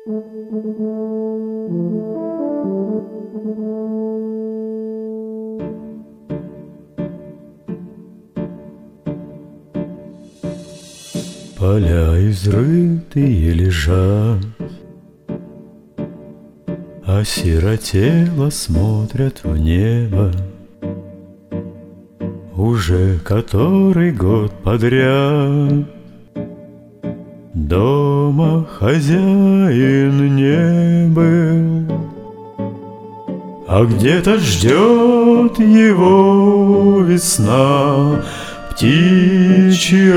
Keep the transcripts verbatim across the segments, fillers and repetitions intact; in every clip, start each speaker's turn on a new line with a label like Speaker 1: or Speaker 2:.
Speaker 1: Поля изрытые лежат, осиротело смотрят в небо. Уже который год подряд дома хозяин не был, а где-то ждет его весна, птичьи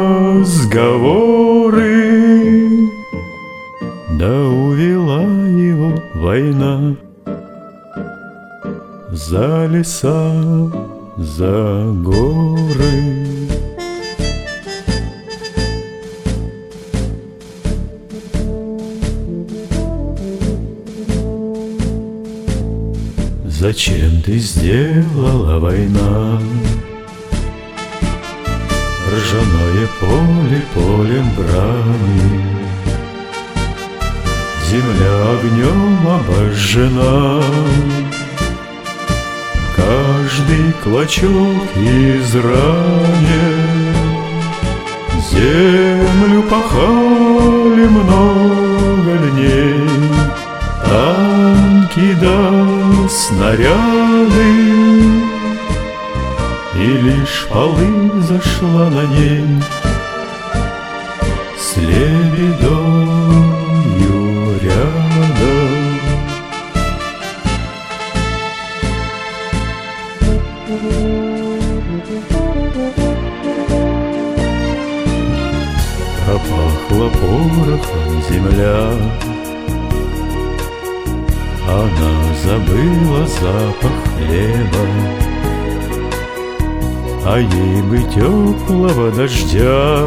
Speaker 1: разговоры. Да увела его война за леса, за горы. Зачем ты сделала, война, ржаное поле полем брани? Земля огнем обожжена, каждый клочок изранен. Землю пахали много дней, танки да снаряды, и лишь полынь зашла на ней с лебедою рядом. Пропахла порохом земля, она забыла запах хлеба, а ей бы теплого дождя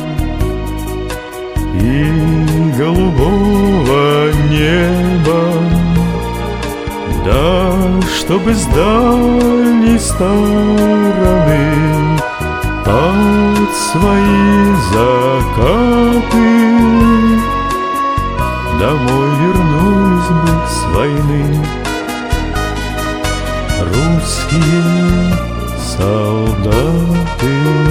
Speaker 1: и голубого неба, да чтобы с дальней стороны под свои закаты домой вернулись бы с войны русские солдаты.